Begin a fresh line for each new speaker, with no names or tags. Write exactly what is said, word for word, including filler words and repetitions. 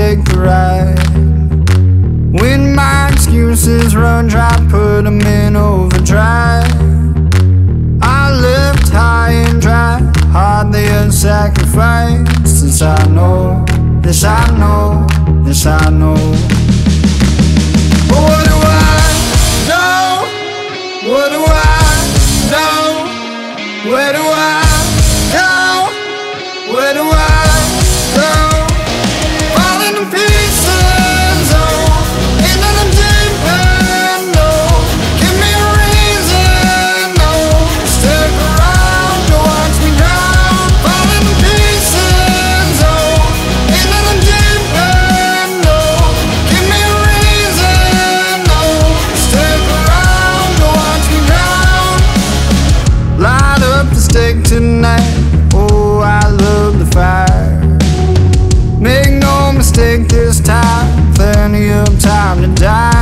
take the ride. When my excuses run dry, put them in overdrive. I lived high and dry, hardly a sacrifice. This I know, this I know, this I know. But what do I know? What do I know? Where do I go? Where do I go? Falling to pieces, oh, into the deep end, oh. Give me a reason, oh, stick around to watch me drown. Falling to pieces, oh, into the deep end, oh. Give me a reason, oh, stick around to watch me drown. Light up the stick tonight, oh, I love the fire. Make no mistake this time, plenty of time to die.